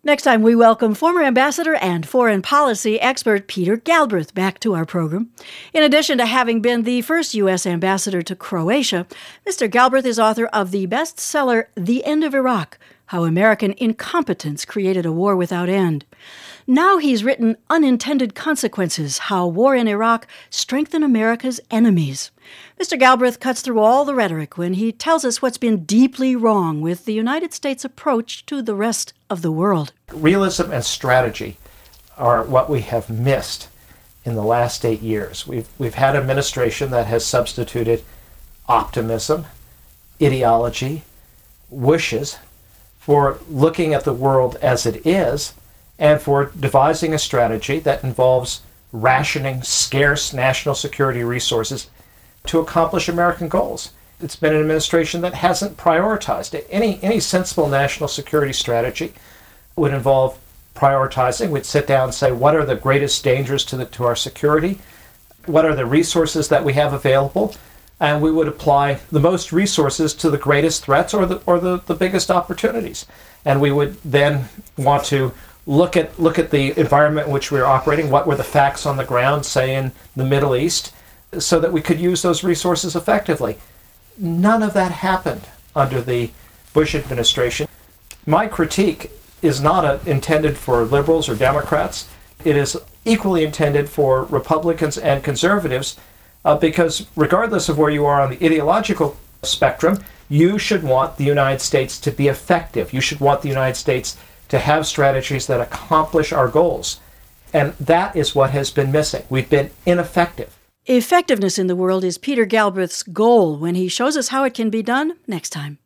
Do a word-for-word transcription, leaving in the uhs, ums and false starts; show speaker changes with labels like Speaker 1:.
Speaker 1: Next time, we welcome former ambassador and foreign policy expert Peter Galbraith back to our program. In addition to having been the first U S ambassador to Croatia, Mister Galbraith is author of the bestseller The End of Iraq, How American Incompetence Created a War Without End. Now he's written Unintended Consequences, How War in Iraq Strengthened America's Enemies. Mister Galbraith cuts through all the rhetoric when he tells us what's been deeply wrong with the United States' approach to the rest of the world.
Speaker 2: Realism and strategy are what we have missed in the last eight years. We've, we've had an administration that has substituted optimism, ideology, wishes for looking at the world as it is, and for devising a strategy that involves rationing scarce national security resources to accomplish American goals. It's been an administration that hasn't prioritized it. Any, any sensible national security strategy would involve prioritizing. We'd sit down and say, what are the greatest dangers to, the, to our security? What are the resources that we have available? And we would apply the most resources to the greatest threats or the, or the, the biggest opportunities. And we would then want to Look at look at the environment in which we were operating. What were the facts on the ground, say in the Middle East, so that we could use those resources effectively. None of that happened under the Bush administration. My critique is not a, intended for liberals or Democrats. It is equally intended for Republicans and conservatives, uh, because regardless of where you are on the ideological spectrum, you should want the United States to be effective. You should want the United States to have strategies that accomplish our goals. And that is what has been missing. We've been ineffective.
Speaker 1: Effectiveness in the world is Peter Galbraith's goal when he shows us how it can be done next time.